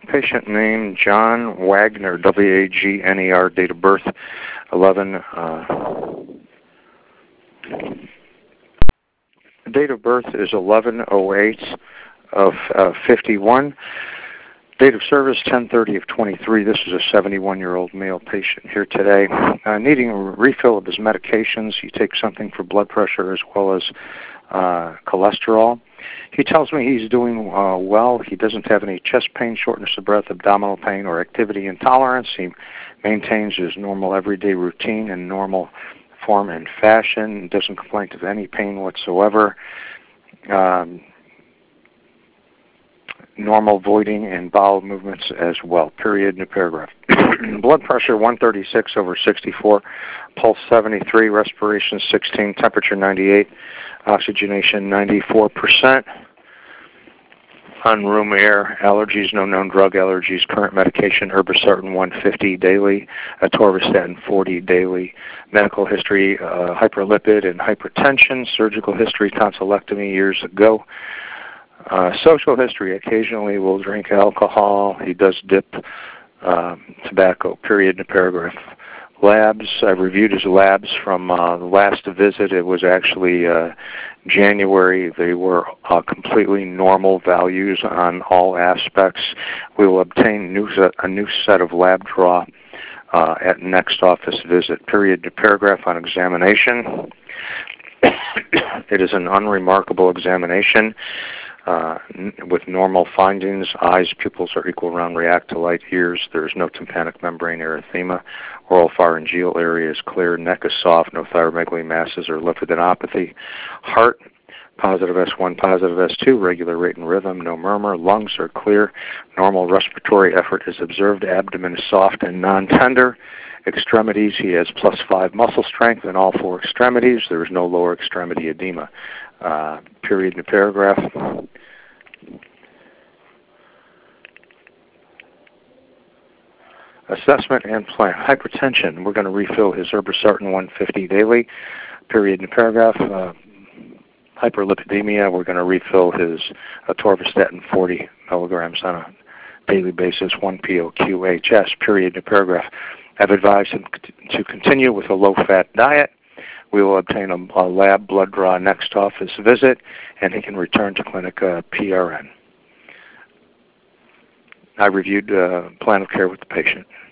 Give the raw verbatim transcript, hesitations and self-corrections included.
patient name, John Wagner, W A G N E R, date of birth, eleven, uh, date of birth is eleven oh eight of uh, fifty-one. Date of service, ten thirty of twenty-three. This is a seventy-one-year-old male patient here today, uh, needing a refill of his medications. He takes something for blood pressure as well as uh, cholesterol. He tells me he's doing uh, well. He doesn't have any chest pain, shortness of breath, abdominal pain, or activity intolerance. He maintains his normal everyday routine in normal form and fashion. Doesn't complain of any pain whatsoever. Um, normal voiding and bowel movements as well. Period. New paragraph. Blood pressure one thirty-six over sixty-four, pulse seventy-three, respiration sixteen, temperature ninety-eight, oxygenation ninety-four percent. On room air, allergies, no known drug allergies, current medication, irbesartan one fifty daily, atorvastatin forty daily, medical history, uh, hyperlipid and hypertension, surgical history, tonsillectomy years ago. Uh, social history, occasionally will drink alcohol. He does dip um, tobacco, period in a paragraph. Labs, I've reviewed his labs from uh, the last visit. It was actually uh, January. They were uh, completely normal values on all aspects. We will obtain new set, a new set of lab draw uh, at next office visit, period in a paragraph on examination. It is an unremarkable examination. Uh, with normal findings, eyes, pupils are equal round, react to light, ears, there is no tympanic membrane erythema, oral pharyngeal area is clear, neck is soft, no thyromegaly masses or lymphadenopathy, heart, positive S one, positive S two, regular rate and rhythm, no murmur, lungs are clear, normal respiratory effort is observed, abdomen is soft and non-tender, extremities, he has plus five muscle strength in all four extremities, there is no lower extremity edema. Uh, period in a paragraph. Assessment and plan. Hypertension. We're going to refill his irbesartan one fifty daily. Period in a paragraph. Uh, hyperlipidemia. We're going to refill his atorvastatin forty milligrams on a daily basis. one P O Q H S. Period in a paragraph. I've advised him to continue with a low-fat diet. We will obtain a, a lab blood draw next office visit, and he can return to clinic uh, P R N. I reviewed uh, plan of care with the patient.